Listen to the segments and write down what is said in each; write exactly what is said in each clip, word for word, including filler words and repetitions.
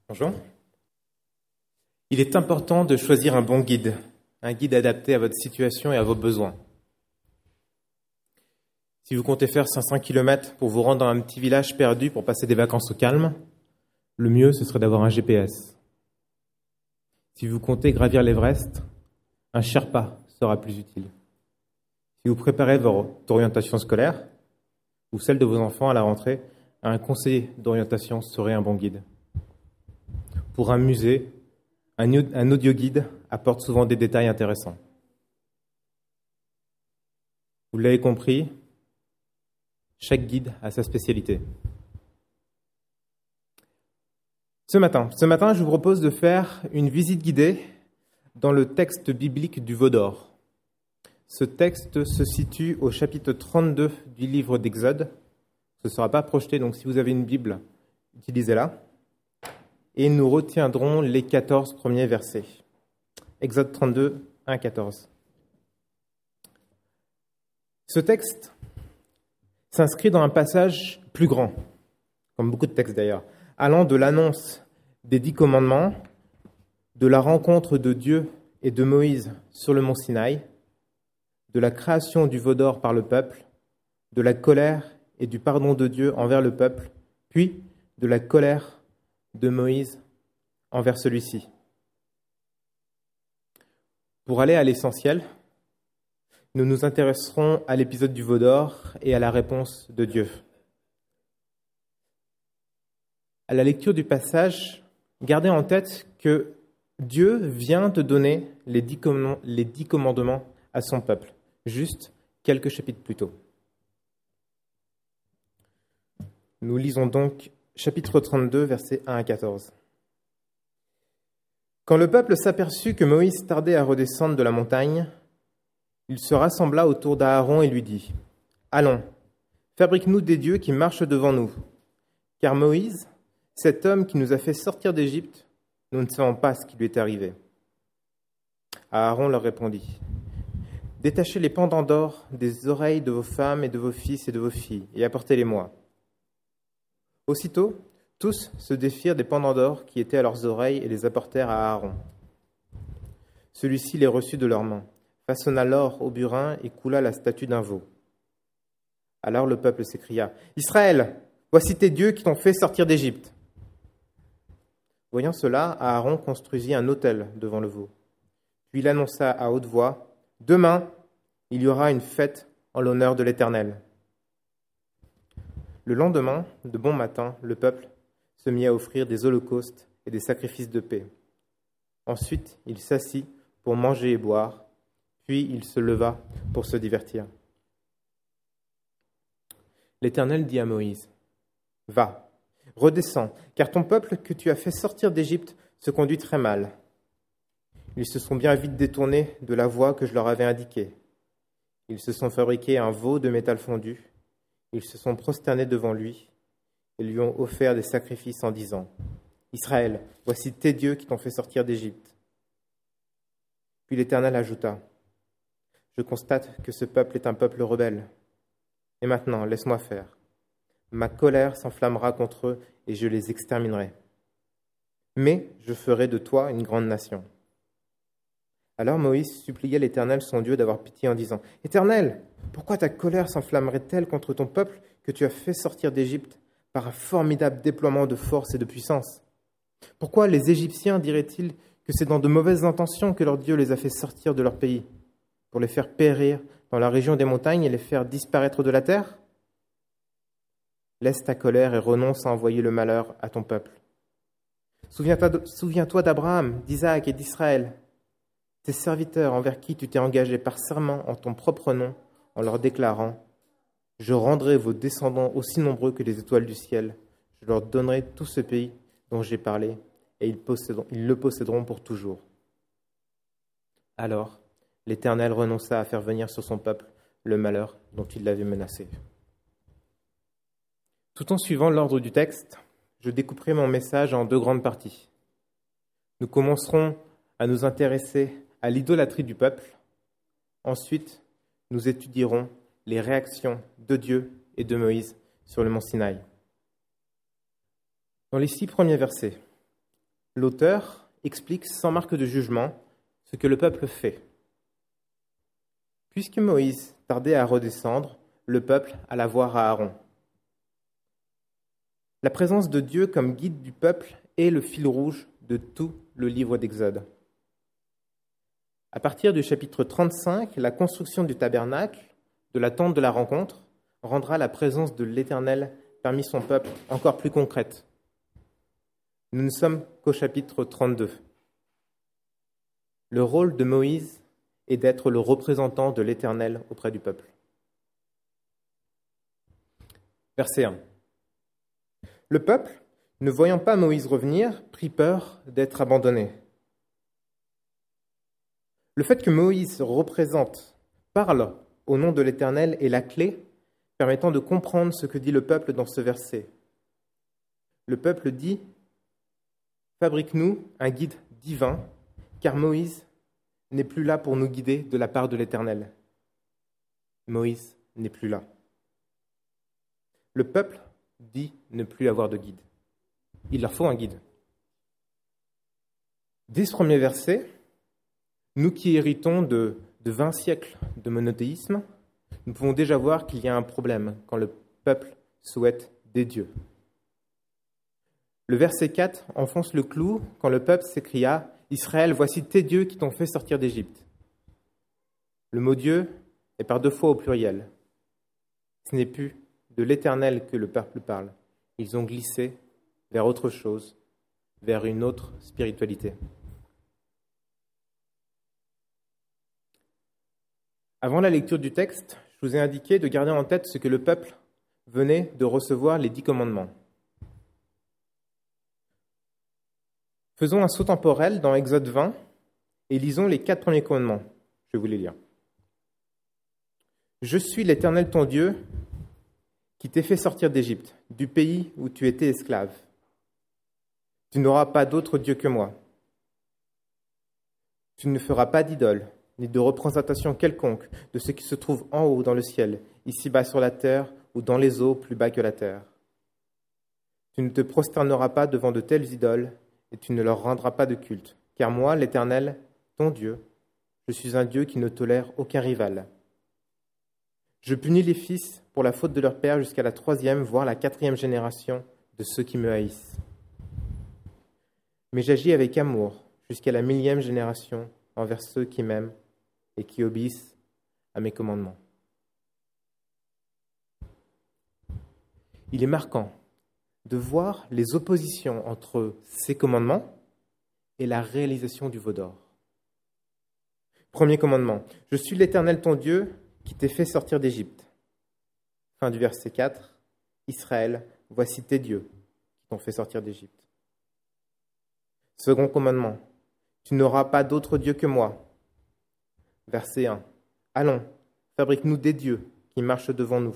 Bonjour. Il est important de choisir un bon guide, un guide adapté à votre situation et à vos besoins. Si vous comptez faire cinq cents kilomètres pour vous rendre dans un petit village perdu pour passer des vacances au calme, le mieux ce serait d'avoir un G P S. Si vous comptez gravir l'Everest, un Sherpa sera plus utile. Si vous préparez votre orientation scolaire ou celle de vos enfants à la rentrée, un conseiller d'orientation serait un bon guide. Pour un musée, un audio guide apporte souvent des détails intéressants. Vous l'avez compris, chaque guide a sa spécialité. Ce matin, ce matin, je vous propose de faire une visite guidée dans le texte biblique du Veau d'Or. Ce texte se situe au chapitre trente-deux du livre d'Exode. Ce ne sera pas projeté, donc si vous avez une Bible, utilisez-la. Et nous retiendrons les quatorze premiers versets. Exode trente-deux, un à quatorze. Ce texte s'inscrit dans un passage plus grand, comme beaucoup de textes d'ailleurs, allant de l'annonce des dix commandements, de la rencontre de Dieu et de Moïse sur le mont Sinaï, de la création du veau d'or par le peuple, de la colère et du pardon de Dieu envers le peuple, puis de la colère de Moïse envers celui-ci. Pour aller à l'essentiel, nous nous intéresserons à l'épisode du veau d'or et à la réponse de Dieu. À la lecture du passage, gardez en tête que Dieu vient de donner les dix commandements, les dix commandements à son peuple, juste quelques chapitres plus tôt. Nous lisons donc chapitre trente-deux, versets un à quatorze. Quand le peuple s'aperçut que Moïse tardait à redescendre de la montagne, il se rassembla autour d'Aaron et lui dit : « Allons, fabrique-nous des dieux qui marchent devant nous. Car Moïse, cet homme qui nous a fait sortir d'Égypte, nous ne savons pas ce qui lui est arrivé. » Aaron leur répondit : « Détachez les pendants d'or des oreilles de vos femmes et de vos fils et de vos filles, et apportez-les-moi. » Aussitôt, tous se défirent des pendants d'or qui étaient à leurs oreilles et les apportèrent à Aaron. Celui-ci les reçut de leurs mains, façonna l'or au burin et coula la statue d'un veau. Alors le peuple s'écria : « Israël, voici tes dieux qui t'ont fait sortir d'Égypte. » Voyant cela, Aaron construisit un autel devant le veau. Puis il annonça à haute voix : « Demain, il y aura une fête en l'honneur de l'Éternel. » Le lendemain, de bon matin, le peuple se mit à offrir des holocaustes et des sacrifices de paix. Ensuite, il s'assit pour manger et boire, puis il se leva pour se divertir. L'Éternel dit à Moïse : « Va, redescends, car ton peuple que tu as fait sortir d'Égypte se conduit très mal. Ils se sont bien vite détournés de la voie que je leur avais indiquée. Ils se sont fabriqués un veau de métal fondu. Ils se sont prosternés devant lui et lui ont offert des sacrifices en disant : « Israël, voici tes dieux qui t'ont fait sortir d'Égypte. » Puis l'Éternel ajouta : « Je constate que ce peuple est un peuple rebelle. Et maintenant, laisse-moi faire. Ma colère s'enflammera contre eux et je les exterminerai. Mais je ferai de toi une grande nation. » Alors Moïse supplia l'Éternel son Dieu d'avoir pitié en disant : « Éternel, pourquoi ta colère s'enflammerait-elle contre ton peuple que tu as fait sortir d'Égypte par un formidable déploiement de force et de puissance ? Pourquoi les Égyptiens diraient-ils que c'est dans de mauvaises intentions que leur Dieu les a fait sortir de leur pays, pour les faire périr dans la région des montagnes et les faire disparaître de la terre ? Laisse ta colère et renonce à envoyer le malheur à ton peuple. Souviens-toi d'Abraham, d'Isaac et d'Israël, tes serviteurs envers qui tu t'es engagé par serment en ton propre nom, en leur déclarant : je rendrai vos descendants aussi nombreux que les étoiles du ciel. Je leur donnerai tout ce pays dont j'ai parlé, et ils, posséderont, ils le posséderont pour toujours. » Alors, l'Éternel renonça à faire venir sur son peuple le malheur dont il l'avait menacé. Tout en suivant l'ordre du texte, je découperai mon message en deux grandes parties. Nous commencerons à nous intéresser à l'idolâtrie du peuple. Ensuite, nous étudierons les réactions de Dieu et de Moïse sur le mont Sinaï. Dans les six premiers versets, l'auteur explique sans marque de jugement ce que le peuple fait. Puisque Moïse tardait à redescendre, le peuple alla voir Aaron. La présence de Dieu comme guide du peuple est le fil rouge de tout le livre d'Exode. À partir du chapitre trente-cinq, la construction du tabernacle, de la tente de la rencontre, rendra la présence de l'Éternel parmi son peuple encore plus concrète. Nous ne sommes qu'au chapitre trente-deux. Le rôle de Moïse est d'être le représentant de l'Éternel auprès du peuple. Verset un. Le peuple, ne voyant pas Moïse revenir, prit peur d'être abandonné. Le fait que Moïse représente, parle au nom de l'Éternel est la clé permettant de comprendre ce que dit le peuple dans ce verset. Le peuple dit « Fabrique-nous un guide divin, car Moïse n'est plus là pour nous guider de la part de l'Éternel. » Moïse n'est plus là. Le peuple dit ne plus avoir de guide. Il leur faut un guide. Dès ce premier verset, nous qui héritons de, de vingt siècles de monothéisme, nous pouvons déjà voir qu'il y a un problème quand le peuple souhaite des dieux. Le verset quatre enfonce le clou quand le peuple s'écria « Israël, voici tes dieux qui t'ont fait sortir d'Égypte ». Le mot « Dieu » est par deux fois au pluriel. Ce n'est plus de l'Éternel que le peuple parle. Ils ont glissé vers autre chose, vers une autre spiritualité. Avant la lecture du texte, je vous ai indiqué de garder en tête ce que le peuple venait de recevoir, les dix commandements. Faisons un saut temporel dans Exode vingt et lisons les quatre premiers commandements. Je vais vous les lire. « Je suis l'Éternel ton Dieu qui t'ai fait sortir d'Égypte, du pays où tu étais esclave. Tu n'auras pas d'autre Dieu que moi. Tu ne feras pas d'idole, ni de représentation quelconque de ce qui se trouve en haut dans le ciel, ici-bas sur la terre, ou dans les eaux plus bas que la terre. Tu ne te prosterneras pas devant de telles idoles, et tu ne leur rendras pas de culte. Car moi, l'Éternel, ton Dieu, je suis un Dieu qui ne tolère aucun rival. Je punis les fils pour la faute de leur père jusqu'à la troisième, voire la quatrième génération de ceux qui me haïssent. Mais j'agis avec amour jusqu'à la millième génération envers ceux qui m'aiment et qui obéissent à mes commandements. » Il est marquant de voir les oppositions entre ces commandements et la réalisation du veau d'or. Premier commandement, « Je suis l'Éternel ton Dieu qui t'ai fait sortir d'Égypte. » Fin du verset quatre, « Israël, voici tes dieux qui t'ont fait sortir d'Égypte. » Second commandement, « Tu n'auras pas d'autre Dieu que moi. » Verset un, « Allons, fabrique-nous des dieux qui marchent devant nous. »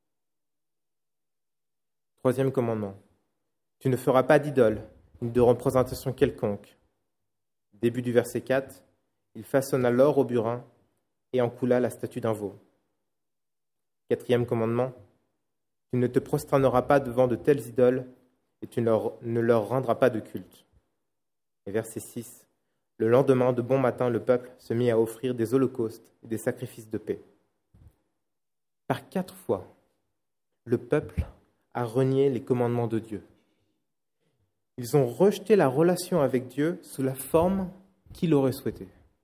Troisième commandement, « Tu ne feras pas d'idole, ni de représentation quelconque. » Début du verset quatre, il façonna l'or au burin et en coula la statue d'un veau. Quatrième commandement, « Tu ne te prosterneras pas devant de telles idoles et tu ne leur, ne leur rendras pas de culte. » Et verset six, le lendemain, de bon matin, le peuple se mit à offrir des holocaustes et des sacrifices de paix. Par quatre fois, le peuple a renié les commandements de Dieu. Ils ont rejeté la relation avec Dieu sous la forme qu'il aurait souhaité.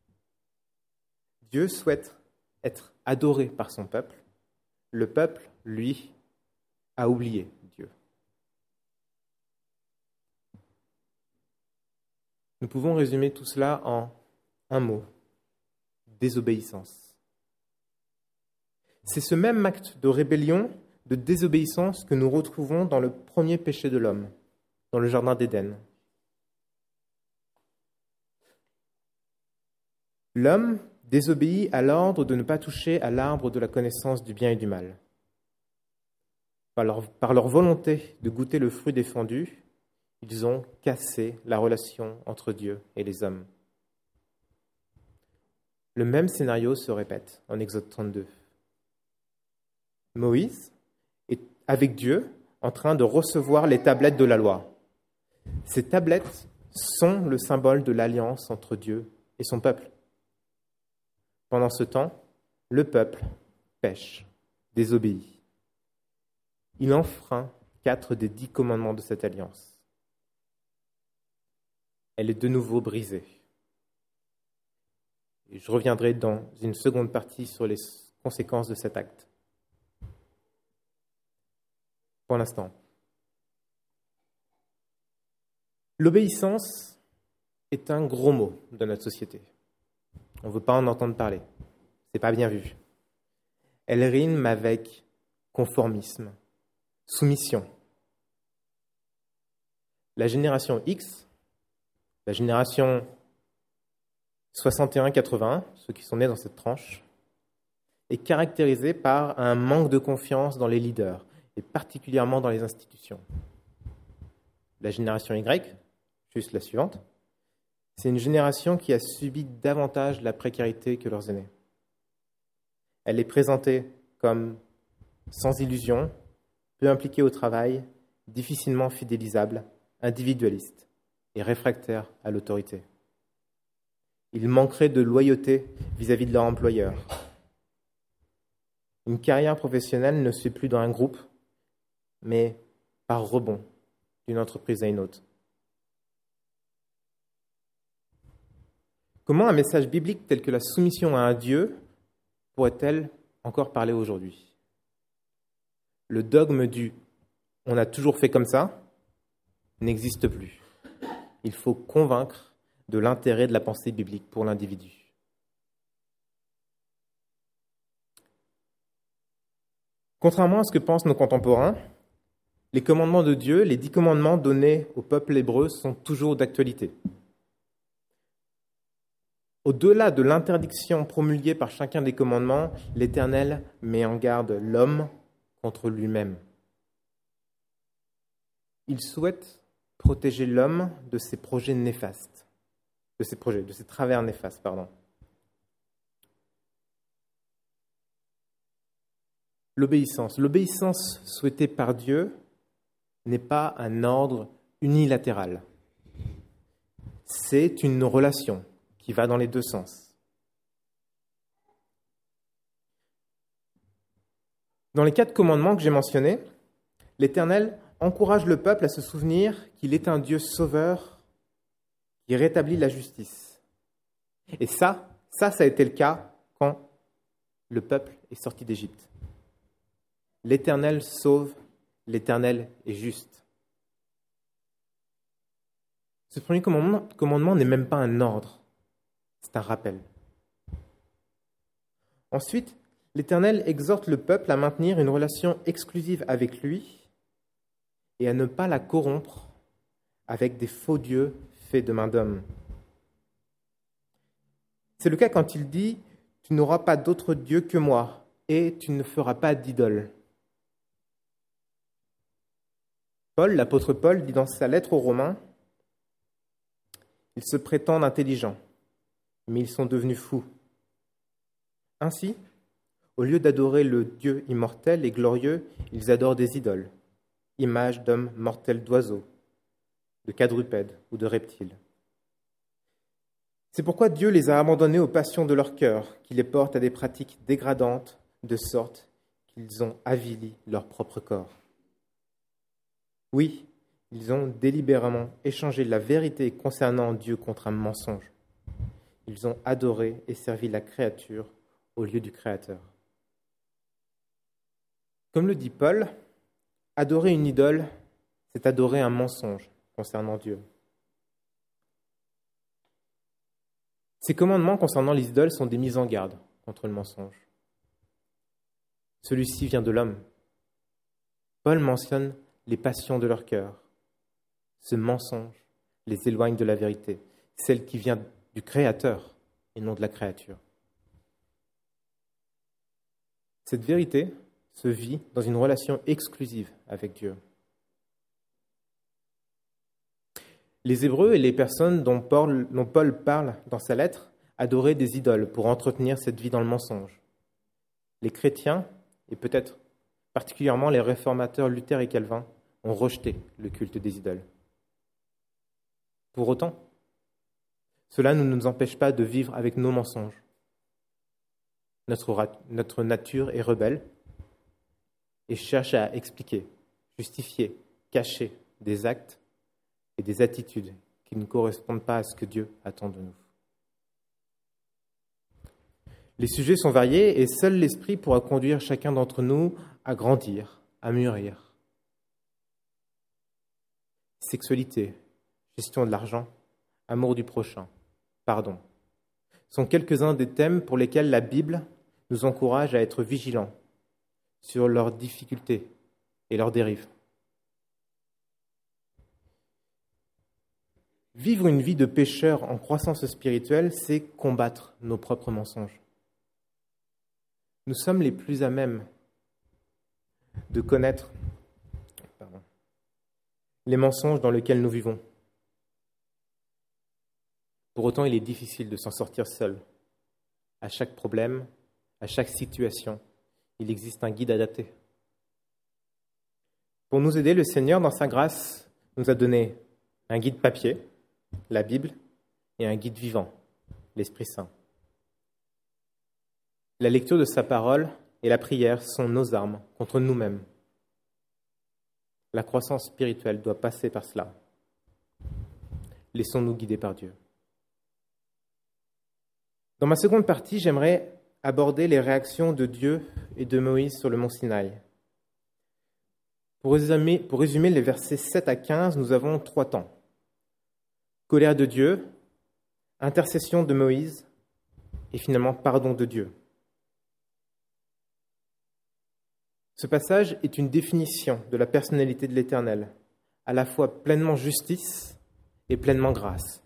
Dieu souhaite être adoré par son peuple. Le peuple, lui, a oublié Dieu. Nous pouvons résumer tout cela en un mot, désobéissance. C'est ce même acte de rébellion, de désobéissance que nous retrouvons dans le premier péché de l'homme, dans le jardin d'Éden. L'homme désobéit à l'ordre de ne pas toucher à l'arbre de la connaissance du bien et du mal. Par leur, par leur volonté de goûter le fruit défendu, ils ont cassé la relation entre Dieu et les hommes. Le même scénario se répète en Exode trente-deux. Moïse est avec Dieu en train de recevoir les tablettes de la loi. Ces tablettes sont le symbole de l'alliance entre Dieu et son peuple. Pendant ce temps, le peuple pêche, désobéit. Il enfreint quatre des dix commandements de cette alliance. Elle est de nouveau brisée. Et je reviendrai dans une seconde partie sur les conséquences de cet acte. Pour l'instant, l'obéissance est un gros mot dans notre société. On ne veut pas en entendre parler. C'est pas bien vu. Elle rime avec conformisme, soumission. La génération X, la génération soixante et un quatre-vingt-un, ceux qui sont nés dans cette tranche, est caractérisée par un manque de confiance dans les leaders, et particulièrement dans les institutions. La génération Y, juste la suivante, c'est une génération qui a subi davantage la précarité que leurs aînés. Elle est présentée comme sans illusion, peu impliquée au travail, difficilement fidélisable, individualiste et réfractaire à l'autorité. Ils manqueraient de loyauté vis-à-vis de leur employeur. Une carrière professionnelle ne se fait plus dans un groupe, mais par rebond d'une entreprise à une autre. Comment un message biblique tel que la soumission à un Dieu pourrait-elle encore parler aujourd'hui ? Le dogme du « on a toujours fait comme ça » n'existe plus. Il faut convaincre de l'intérêt de la pensée biblique pour l'individu. Contrairement à ce que pensent nos contemporains, les commandements de Dieu, les dix commandements donnés au peuple hébreu sont toujours d'actualité. Au-delà de l'interdiction promulguée par chacun des commandements, l'Éternel met en garde l'homme contre lui-même. Il souhaite protéger l'homme de ses projets néfastes, de ses projets, de ses travers néfastes, pardon. L'obéissance. L'obéissance souhaitée par Dieu n'est pas un ordre unilatéral. C'est une relation qui va dans les deux sens. Dans les quatre commandements que j'ai mentionnés, l'Éternel encourage le peuple à se souvenir qu'il est un Dieu sauveur qui rétablit la justice. Et ça, ça, ça a été le cas quand le peuple est sorti d'Égypte. L'Éternel sauve, l'Éternel est juste. Ce premier commandement, commandement n'est même pas un ordre, c'est un rappel. Ensuite, l'Éternel exhorte le peuple à maintenir une relation exclusive avec lui et à ne pas la corrompre avec des faux dieux faits de main d'homme. C'est le cas quand il dit « Tu n'auras pas d'autre Dieu que moi et tu ne feras pas d'idole ». Paul, l'apôtre Paul, dit dans sa lettre aux Romains « Ils se prétendent intelligents, mais ils sont devenus fous. Ainsi, au lieu d'adorer le Dieu immortel et glorieux, ils adorent des idoles, images d'hommes mortels d'oiseaux, de quadrupèdes ou de reptiles. C'est pourquoi Dieu les a abandonnés aux passions de leur cœur, qui les portent à des pratiques dégradantes, de sorte qu'ils ont avili leur propre corps. Oui, ils ont délibérément échangé la vérité concernant Dieu contre un mensonge. Ils ont adoré et servi la créature au lieu du Créateur. » Comme le dit Paul, adorer une idole, c'est adorer un mensonge concernant Dieu. Ces commandements concernant les idoles sont des mises en garde contre le mensonge. Celui-ci vient de l'homme. Paul mentionne les passions de leur cœur. Ce mensonge les éloigne de la vérité, celle qui vient du Créateur et non de la créature. Cette vérité se vit dans une relation exclusive avec Dieu. Les Hébreux et les personnes dont Paul, dont Paul parle dans sa lettre adoraient des idoles pour entretenir cette vie dans le mensonge. Les chrétiens, et peut-être particulièrement les réformateurs Luther et Calvin, ont rejeté le culte des idoles. Pour autant, cela ne nous empêche pas de vivre avec nos mensonges. Notre, notre nature est rebelle et cherche à expliquer, justifier, cacher des actes et des attitudes qui ne correspondent pas à ce que Dieu attend de nous. Les sujets sont variés et seul l'Esprit pourra conduire chacun d'entre nous à grandir, à mûrir. Sexualité, gestion de l'argent, amour du prochain, pardon, sont quelques-uns des thèmes pour lesquels la Bible nous encourage à être vigilants sur leurs difficultés et leurs dérives. Vivre une vie de pécheur en croissance spirituelle, c'est combattre nos propres mensonges. Nous sommes les plus à même de connaître pardon, les mensonges dans lesquels nous vivons. Pour autant, il est difficile de s'en sortir seul. À chaque problème, à chaque situation, il existe un guide adapté. Pour nous aider, le Seigneur, dans sa grâce, nous a donné un guide papier, la Bible, et un guide vivant, l'Esprit Saint. La lecture de sa parole et la prière sont nos armes contre nous-mêmes. La croissance spirituelle doit passer par cela. Laissons-nous guider par Dieu. Dans ma seconde partie, j'aimerais aborder les réactions de Dieu et de Moïse sur le mont Sinaï. Pour résumer, pour résumer les versets sept à quinze, nous avons trois temps. Colère de Dieu, intercession de Moïse et finalement pardon de Dieu. Ce passage est une définition de la personnalité de l'Éternel, à la fois pleinement justice et pleinement grâce.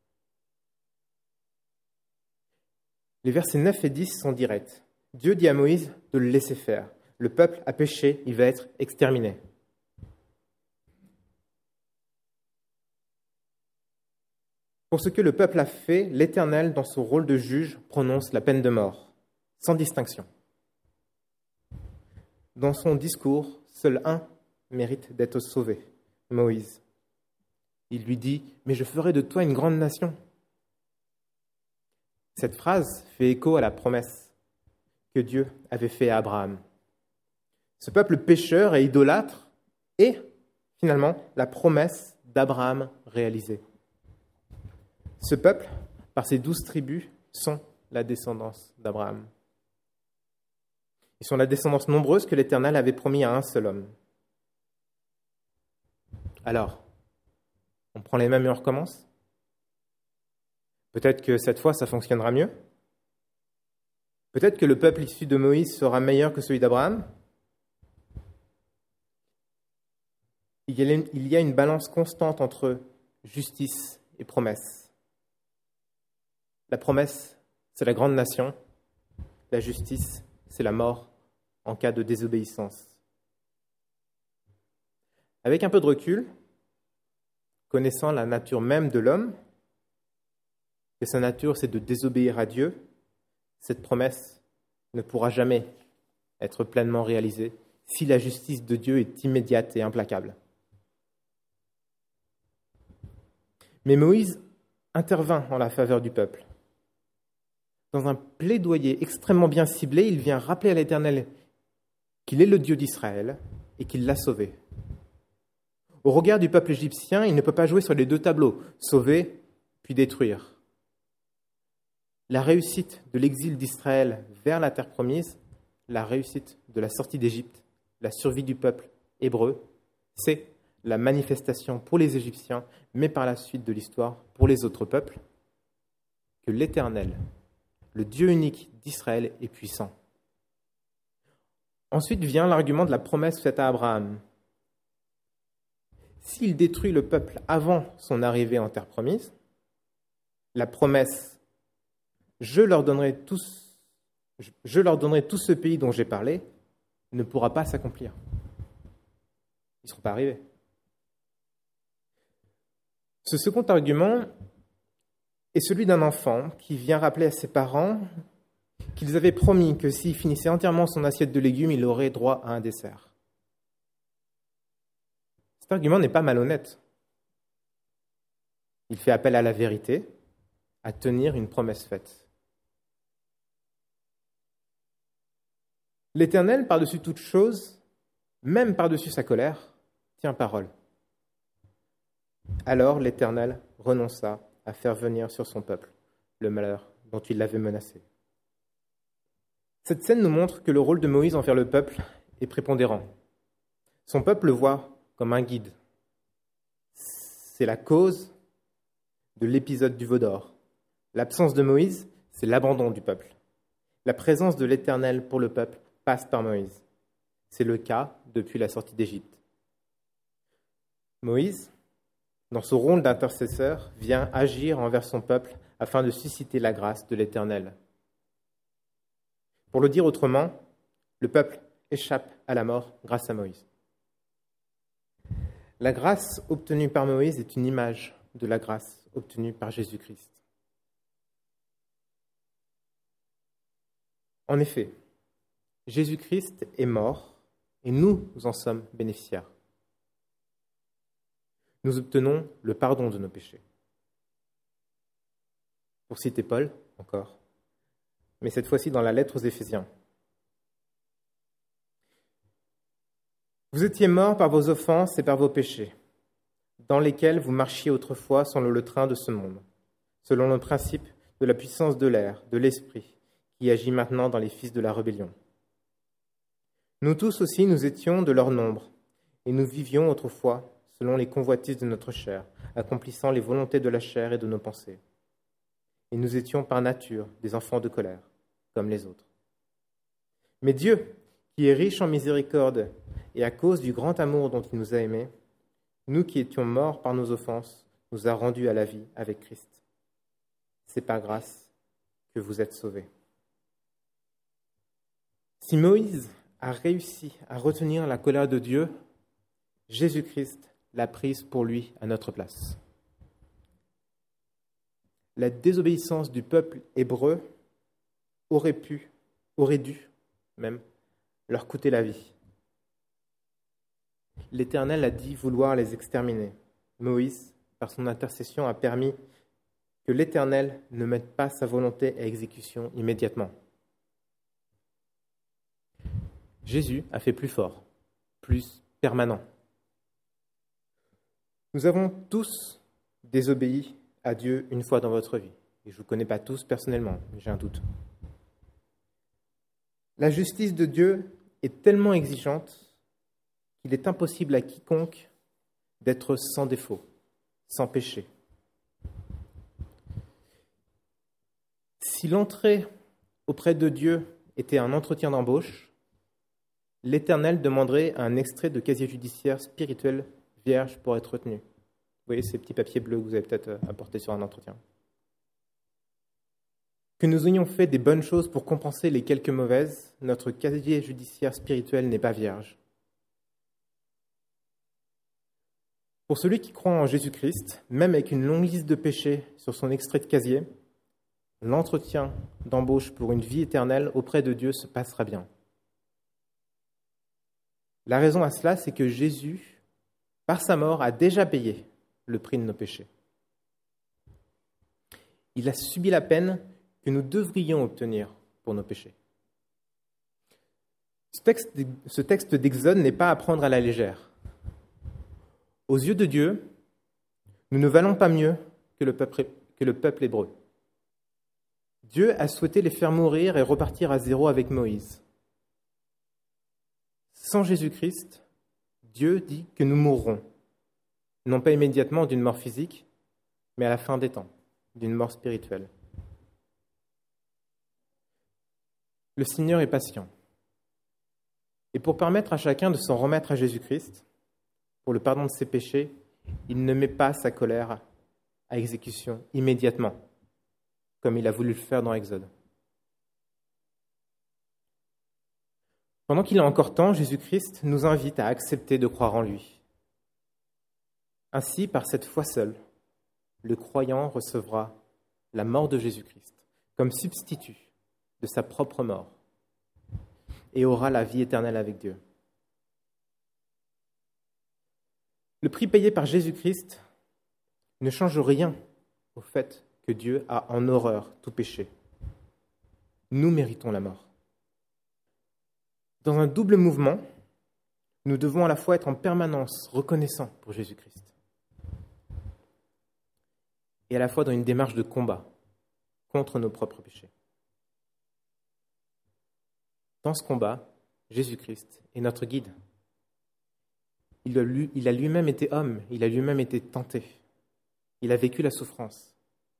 Les versets neuf et dix sont directs. Dieu dit à Moïse de le laisser faire. Le peuple a péché, il va être exterminé. Pour ce que le peuple a fait, l'Éternel, dans son rôle de juge, prononce la peine de mort, sans distinction. Dans son discours, seul un mérite d'être sauvé, Moïse. Il lui dit « Mais je ferai de toi une grande nation ». Cette phrase fait écho à la promesse que Dieu avait faite à Abraham. Ce peuple pécheur et idolâtre est finalement la promesse d'Abraham réalisée. Ce peuple, par ses douze tribus, sont la descendance d'Abraham. Ils sont la descendance nombreuse que l'Éternel avait promis à un seul homme. Alors, on prend les mêmes et on recommence ? Peut-être que cette fois, ça fonctionnera mieux. Peut-être que le peuple issu de Moïse sera meilleur que celui d'Abraham. Il y a une balance constante entre justice et promesse. La promesse, c'est la grande nation. La justice, c'est la mort en cas de désobéissance. Avec un peu de recul, connaissant la nature même de l'homme, que sa nature, c'est de désobéir à Dieu, cette promesse ne pourra jamais être pleinement réalisée si la justice de Dieu est immédiate et implacable. Mais Moïse intervint en la faveur du peuple. Dans un plaidoyer extrêmement bien ciblé, il vient rappeler à l'Éternel qu'il est le Dieu d'Israël et qu'il l'a sauvé. Au regard du peuple égyptien, il ne peut pas jouer sur les deux tableaux, sauver puis détruire. La réussite de l'exil d'Israël vers la terre promise, la réussite de la sortie d'Égypte, la survie du peuple hébreu, c'est la manifestation pour les Égyptiens, mais par la suite de l'histoire pour les autres peuples, que l'Éternel, le Dieu unique d'Israël, est puissant. Ensuite vient l'argument de la promesse faite à Abraham. S'il détruit le peuple avant son arrivée en terre promise, la promesse « je leur donnerai tous, je leur donnerai tout ce pays dont j'ai parlé » ne pourra pas s'accomplir. Ils ne seront pas arrivés. Ce second argument est celui d'un enfant qui vient rappeler à ses parents qu'ils avaient promis que s'il finissait entièrement son assiette de légumes, il aurait droit à un dessert. Cet argument n'est pas malhonnête. Il fait appel à la vérité, à tenir une promesse faite. L'Éternel, par-dessus toute chose, même par-dessus sa colère, tient parole. Alors l'Éternel renonça à faire venir sur son peuple le malheur dont il l'avait menacé. Cette scène nous montre que le rôle de Moïse envers le peuple est prépondérant. Son peuple le voit comme un guide. C'est la cause de l'épisode du veau d'or. L'absence de Moïse, c'est l'abandon du peuple. La présence de l'Éternel pour le peuple passe par Moïse. C'est le cas depuis la sortie d'Égypte. Moïse, dans son rôle d'intercesseur, vient agir envers son peuple afin de susciter la grâce de l'Éternel. Pour le dire autrement, le peuple échappe à la mort grâce à Moïse. La grâce obtenue par Moïse est une image de la grâce obtenue par Jésus-Christ. En effet, Jésus-Christ est mort et nous en sommes bénéficiaires. Nous obtenons le pardon de nos péchés. Pour citer Paul, encore, mais cette fois-ci dans la lettre aux Éphésiens. Vous étiez morts par vos offenses et par vos péchés, dans lesquels vous marchiez autrefois selon le train de ce monde, selon le principe de la puissance de l'air, de l'esprit, qui agit maintenant dans les fils de la rébellion. Nous tous aussi, nous étions de leur nombre, et nous vivions autrefois selon les convoitises de notre chair, accomplissant les volontés de la chair et de nos pensées. Et nous étions par nature des enfants de colère, comme les autres. Mais Dieu, qui est riche en miséricorde, et à cause du grand amour dont il nous a aimés, nous qui étions morts par nos offenses, nous a rendus à la vie avec Christ. C'est par grâce que vous êtes sauvés. Si Moïse a réussi à retenir la colère de Dieu, Jésus-Christ l'a prise pour lui à notre place. La désobéissance du peuple hébreu aurait pu, aurait dû même, leur coûter la vie. L'Éternel a dit vouloir les exterminer. Moïse, par son intercession, a permis que l'Éternel ne mette pas sa volonté à exécution immédiatement. Jésus a fait plus fort, plus permanent. Nous avons tous désobéi à Dieu une fois dans votre vie. Et je ne vous connais pas tous personnellement, j'ai un doute. La justice de Dieu est tellement exigeante qu'il est impossible à quiconque d'être sans défaut, sans péché. Si l'entrée auprès de Dieu était un entretien d'embauche, l'Éternel demanderait un extrait de casier judiciaire spirituel vierge pour être retenu. Vous voyez ces petits papiers bleus que vous avez peut-être apportés sur un entretien. Que nous ayons fait des bonnes choses pour compenser les quelques mauvaises, notre casier judiciaire spirituel n'est pas vierge. Pour celui qui croit en Jésus-Christ, même avec une longue liste de péchés sur son extrait de casier, l'entretien d'embauche pour une vie éternelle auprès de Dieu se passera bien. La raison à cela, c'est que Jésus, par sa mort, a déjà payé le prix de nos péchés. Il a subi la peine que nous devrions obtenir pour nos péchés. Ce texte, ce texte d'Exode n'est pas à prendre à la légère. Aux yeux de Dieu, nous ne valons pas mieux que le peuple, que le peuple hébreu. Dieu a souhaité les faire mourir et repartir à zéro avec Moïse. Sans Jésus-Christ, Dieu dit que nous mourrons, non pas immédiatement d'une mort physique, mais à la fin des temps, d'une mort spirituelle. Le Seigneur est patient. Et pour permettre à chacun de s'en remettre à Jésus-Christ, pour le pardon de ses péchés, il ne met pas sa colère à exécution immédiatement, comme il a voulu le faire dans Exode. Pendant qu'il a encore temps, Jésus-Christ nous invite à accepter de croire en lui. Ainsi, par cette foi seule, le croyant recevra la mort de Jésus-Christ comme substitut de sa propre mort et aura la vie éternelle avec Dieu. Le prix payé par Jésus-Christ ne change rien au fait que Dieu a en horreur tout péché. Nous méritons la mort. Dans un double mouvement, nous devons à la fois être en permanence reconnaissants pour Jésus-Christ et à la fois dans une démarche de combat contre nos propres péchés. Dans ce combat, Jésus-Christ est notre guide. Il a, lui, il a lui-même été homme, il a lui-même été tenté. Il a vécu la souffrance.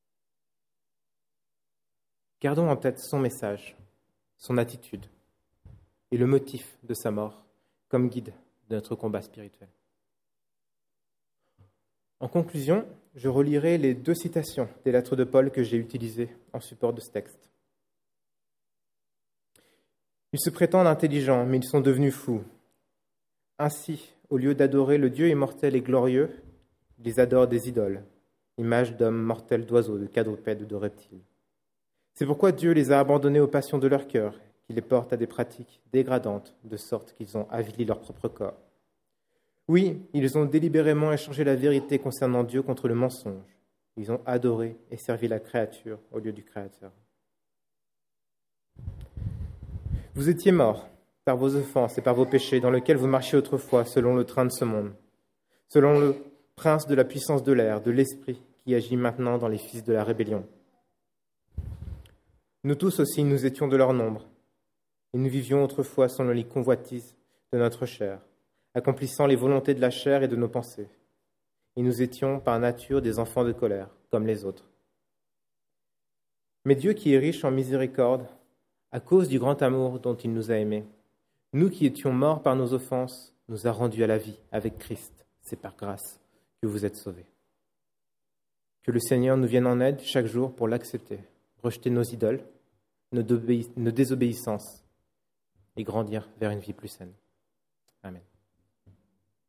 Gardons en tête son message, son attitude et le motif de sa mort comme guide de notre combat spirituel. En conclusion, je relirai les deux citations des lettres de Paul que j'ai utilisées en support de ce texte. Ils se prétendent intelligents, mais ils sont devenus fous. Ainsi, au lieu d'adorer le Dieu immortel et glorieux, ils adorent des idoles, images d'hommes mortels, d'oiseaux, de quadrupèdes, de reptiles. C'est pourquoi Dieu les a abandonnés aux passions de leur cœur, qui les portent à des pratiques dégradantes, de sorte qu'ils ont avili leur propre corps. Oui, ils ont délibérément échangé la vérité concernant Dieu contre le mensonge. Ils ont adoré et servi la créature au lieu du Créateur. Vous étiez morts par vos offenses et par vos péchés dans lesquels vous marchiez autrefois selon le train de ce monde, selon le prince de la puissance de l'air, de l'esprit qui agit maintenant dans les fils de la rébellion. Nous tous aussi, nous étions de leur nombre, et nous vivions autrefois selon les convoitises de notre chair, accomplissant les volontés de la chair et de nos pensées. Et nous étions par nature des enfants de colère, comme les autres. Mais Dieu qui est riche en miséricorde, à cause du grand amour dont il nous a aimés, nous qui étions morts par nos offenses, nous a rendus à la vie avec Christ. C'est par grâce que vous êtes sauvés. Que le Seigneur nous vienne en aide chaque jour pour l'accepter, rejeter nos idoles, nos, désobéis- nos désobéissances et grandir vers une vie plus saine. Amen.